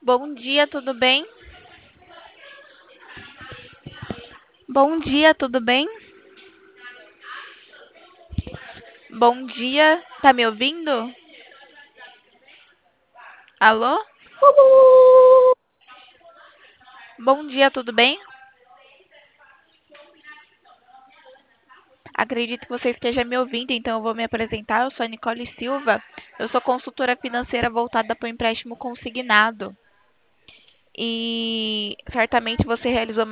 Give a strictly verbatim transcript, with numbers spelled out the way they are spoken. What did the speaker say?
Bom dia, tudo bem? Bom dia, tudo bem? Bom dia, tá me ouvindo? Alô? Bom dia, tudo bem? Acredito que você esteja me ouvindo, então eu vou me apresentar. Eu sou a Nicole Silva. Eu sou consultora financeira voltada para o empréstimo consignado. E certamente você realizou